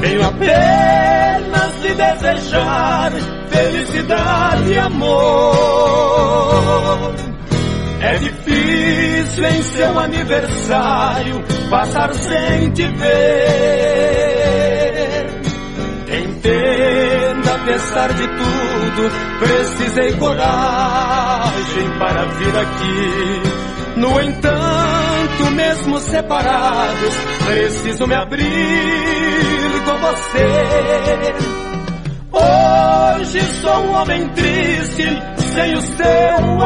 Venho apenas lhe desejar felicidade e amor. É difícil em seu aniversário passar sem te ver. Entenda, apesar de tudo, precisei coragem para vir aqui. No entanto, mesmo separados, preciso me abrir com você. Hoje sou um homem triste, sem o seu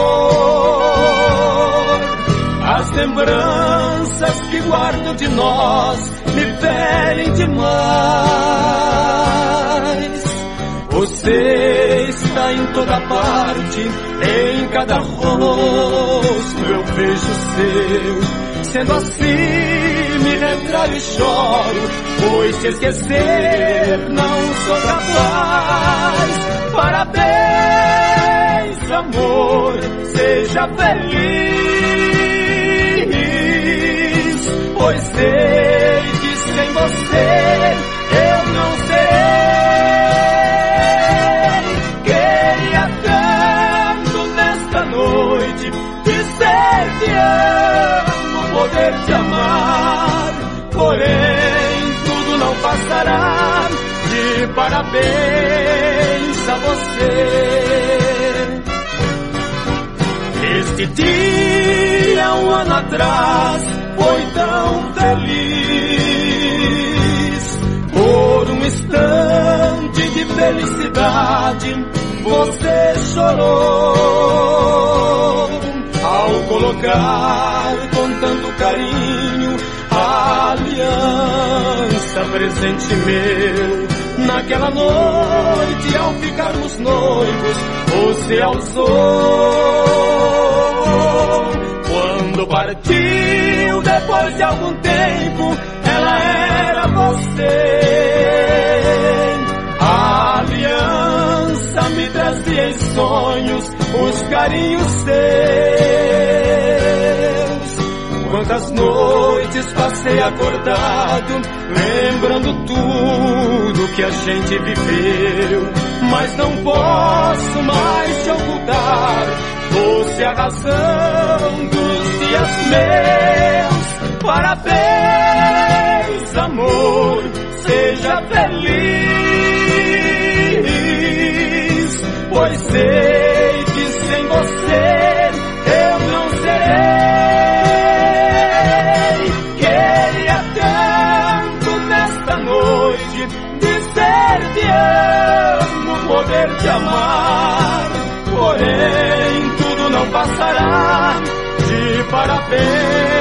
amor. As lembranças que guardo de nós me ferem demais. Você está em toda parte, em cada rosto eu vejo seu. Sendo assim, me retraio e choro, pois se esquecer não sou capaz. Parabéns, amor, seja feliz, pois sei que sem você eu não serei. Queria tanto nesta noite dizer te amo, poder te amar, porém tudo não passará. De parabéns a você. Este dia, um ano atrás, foi tão feliz. Por um instante de felicidade, você chorou ao colocar com tanto carinho a aliança, presente meu. Naquela noite, ao ficarmos noivos, você a usou. Quando partiu, depois de algum tempo, ela era você. A aliança me trazia em sonhos os carinhos seus. Quantas noites passei acordado, lembrando tudo que a gente viveu. Mas não posso mais te ocultar, você é a razão dos dias meus. Parabéns, amor, seja feliz, pois sei que sem você eu não serei. Dizer te amo, poder te amar, porém tudo não passará. De parabéns